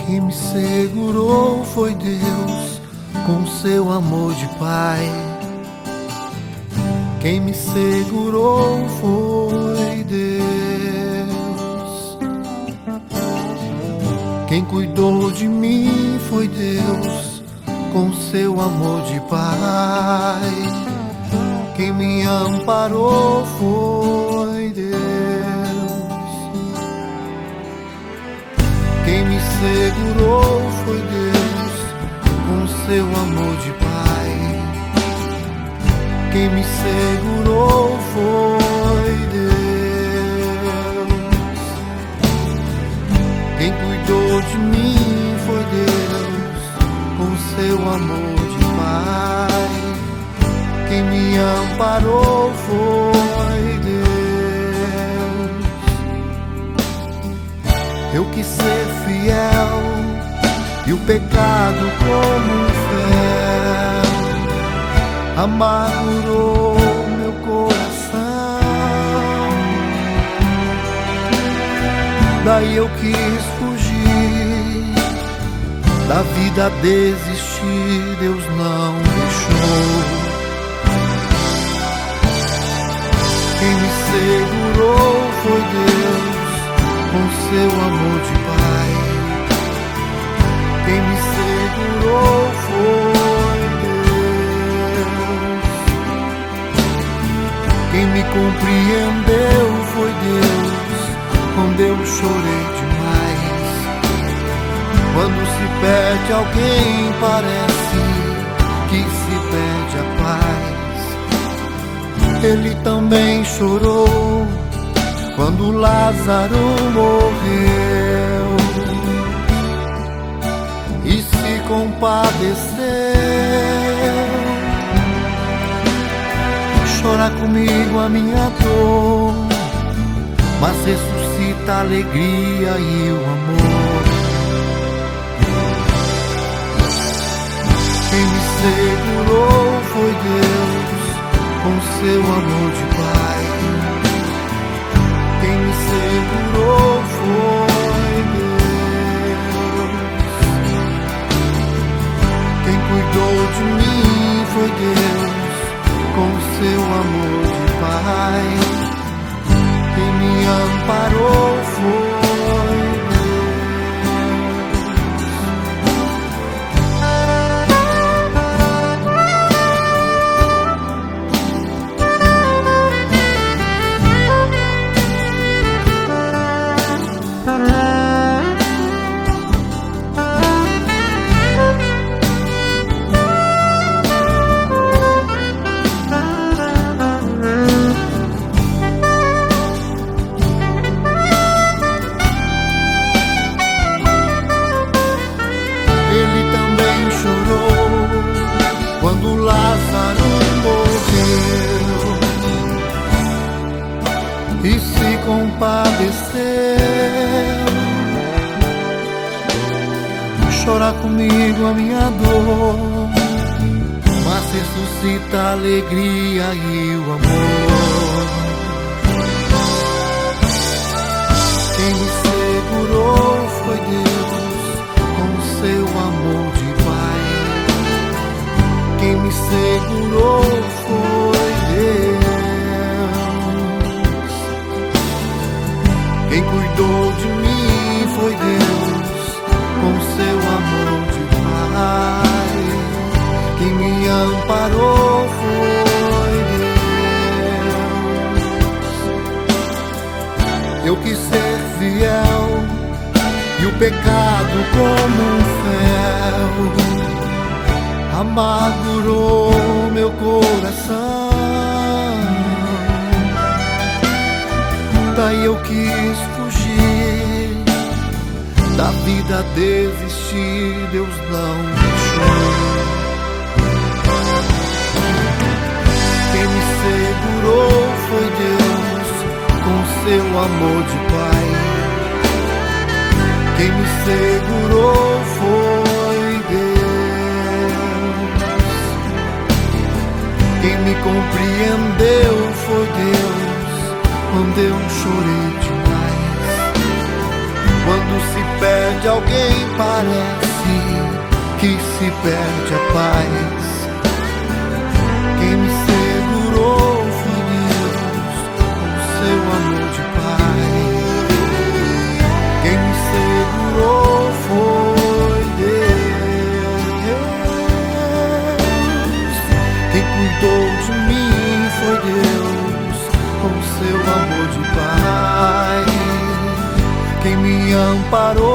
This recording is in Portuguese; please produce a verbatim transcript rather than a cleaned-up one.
Quem me segurou foi Deus, com seu amor de Pai. Quem me segurou foi Deus. Quem cuidou de mim foi Deus, com seu amor de Pai. Quem me amparou foi Deus. Quem me segurou foi Deus, com seu amor de Pai. Quem me segurou foi Deus. Quem cuidou de mim foi Deus, com seu amor de Pai. Quem me amparou foi Deus. Eu quis ser fiel e o pecado como um fel amargurou meu coração. Daí eu quis fugir da vida, desistir, Deus não deixou. Quem me segurou foi Deus, com seu amor de Pai. Quem me segurou foi Deus. Quem me compreendeu foi Deus, quando eu chorei demais. Quando se perde alguém, parece que se perde a paz. Ele também chorou quando Lázaro morreu e se compadeceu. Chora comigo a minha dor, mas ressuscita a alegria e o amor. Quem me segurou foi Deus, com seu amor de Pai. Quem me segurou foi Deus. Quem cuidou de mim foi Deus, com seu amor de Pai. Quem me amparou foi quando Lázaro morreu e se compadeceu. Chora comigo a minha dor, mas ressuscita a alegria e o amor. Quem me segurou foi Deus, com seu amor de Pai. Quem me segurou foi Deus. Quem cuidou de mim foi Deus, com seu amor de Pai. Quem me amparou foi Deus. Eu quis ser fiel e o pecado como um fel amargurou meu coração. Daí eu quis fugir da vida, desistir, Deus não deixou. Quem me segurou foi Deus, com seu amor de Pai. Quem me segurou foi Deus. Quem me compreendeu foi Deus, quando eu chorei demais. Quando se perde alguém, parece que se perde a paz. Quem me segurou foi Deus, com seu amor de Pai. Quem me segurou foi Deus. Quem cuidou de mim foi Deus, com seu amor de Pai. Quem me amparou